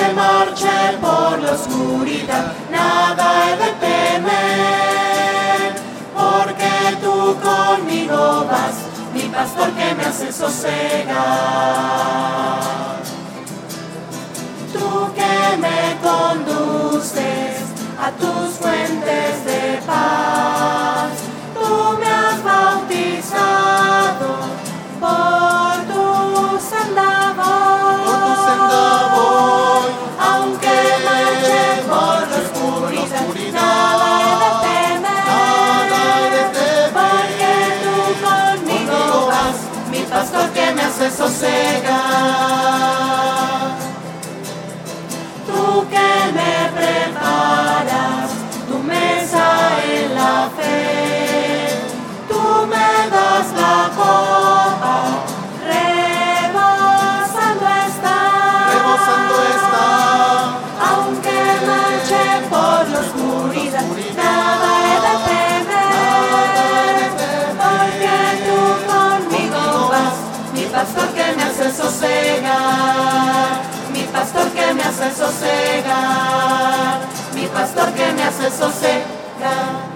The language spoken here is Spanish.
aunque marche por la oscuridad, nada he de temer, porque tú conmigo vas, mi pastor que me hace sosegar. Tú que me conduces a tus fuentes de paz, tú me has bautizado por tu senda voy, aunque marche por la oscuridad, nada he de temer, porque tú conmigo vas, mi pastor que me hace sosegar. Tú que me preparas tu mesa en la fe, tú me das la copa, rebosando está, aunque marche por la oscuridad, nada he de temer, porque tú conmigo vas, mi pastor que me hace sosegar, mi pastor que me hace sosegar, mi pastor que me hace sosegar.